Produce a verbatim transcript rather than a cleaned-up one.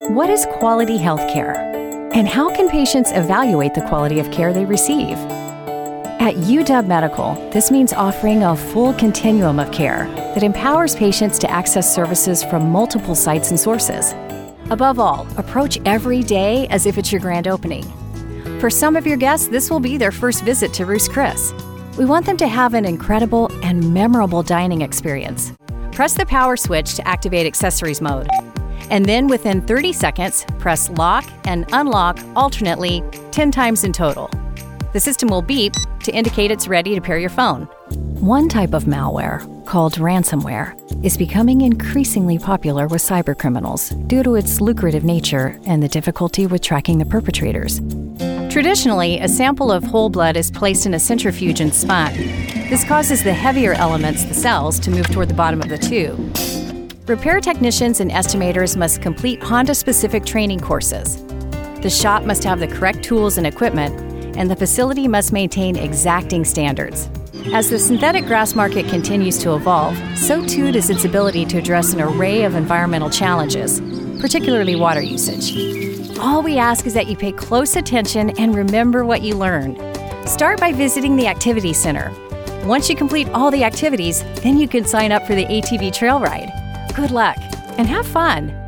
What is quality health care? And how can patients evaluate the quality of care they receive? At U W Medical, this means offering a full continuum of care that empowers patients to access services from multiple sites and sources. Above all, approach every day as if it's your grand opening. For some of your guests, this will be their first visit to Ruth's Chris. We want them to have an incredible and memorable dining experience. Press the power switch to activate accessories mode. And then within thirty seconds, press lock and unlock alternately ten times in total. The system will beep to indicate it's ready to pair your phone. One type of malware, called ransomware, is becoming increasingly popular with cybercriminals due to its lucrative nature and the difficulty with tracking the perpetrators. Traditionally, a sample of whole blood is placed in a centrifuge and spun. This causes the heavier elements, the cells, to move toward the bottom of the tube. Repair technicians and estimators must complete Honda-specific training courses. The shop must have the correct tools and equipment, and the facility must maintain exacting standards. As the synthetic grass market continues to evolve, so too does its ability to address an array of environmental challenges, particularly water usage. All we ask is that you pay close attention and remember what you learned. Start by visiting the Activity Center. Once you complete all the activities, then you can sign up for the A T V trail ride. Good luck and have fun!